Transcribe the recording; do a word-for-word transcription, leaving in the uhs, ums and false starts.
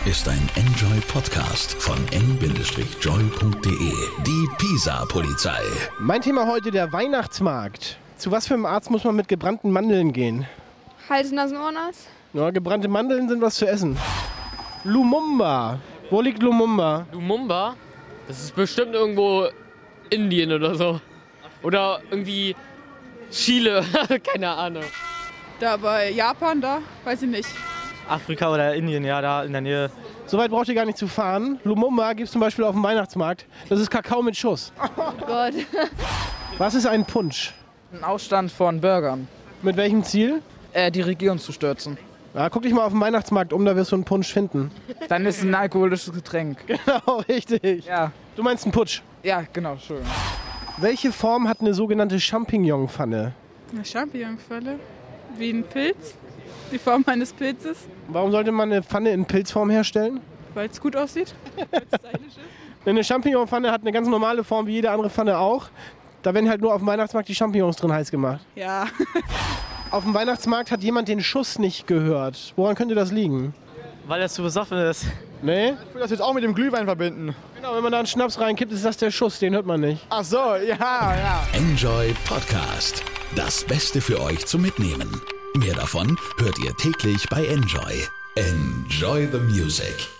ist ein Enjoy-Podcast von n joy punkt de. Die Pisa-Polizei. Mein Thema heute der Weihnachtsmarkt. Zu was für einem Arzt muss man mit gebrannten Mandeln gehen? Hals, Nasen, Ohrenarzt. Ja, gebrannte Mandeln sind was zu essen. Lumumba. Wo liegt Lumumba? Lumumba? Das ist bestimmt irgendwo Indien oder so. Oder irgendwie Chile, keine Ahnung. Da bei Japan, da? Weiß ich nicht. Afrika oder Indien, ja, da in der Nähe. Soweit braucht ihr gar nicht zu fahren. Lumumba gibt es zum Beispiel auf dem Weihnachtsmarkt. Das ist Kakao mit Schuss. Oh Gott. Was ist ein Punsch? Ein Aufstand von Bürgern, Mit welchem Ziel? äh, die Regierung zu stürzen. Ja, guck dich mal auf dem Weihnachtsmarkt um, da wirst du einen Punsch finden. Dann ist es ein alkoholisches Getränk. Genau, richtig. Ja, Du meinst einen Putsch. ja, genau, schön. Welche Form hat eine sogenannte Champignon-Pfanne? Eine Champignonquelle? Wie ein Pilz? Die Form eines Pilzes? Warum sollte man eine Pfanne in Pilzform herstellen? Weil es gut aussieht? Eine Champignon-Pfanne hat eine ganz normale Form wie jede andere Pfanne auch. Da werden halt nur auf dem Weihnachtsmarkt die Champignons drin heiß gemacht. Ja. Auf dem Weihnachtsmarkt hat jemand den Schuss nicht gehört. Woran könnte das liegen? Weil er zu besoffen ist. Nee? Ich will das jetzt auch mit dem Glühwein verbinden. Genau, wenn man da einen Schnaps reinkippt, ist das der Schuss, den hört man nicht. Ach so, ja, ja. Enjoy Podcast. Das Beste für euch zum Mitnehmen. Mehr davon hört ihr täglich bei Enjoy. Enjoy the music.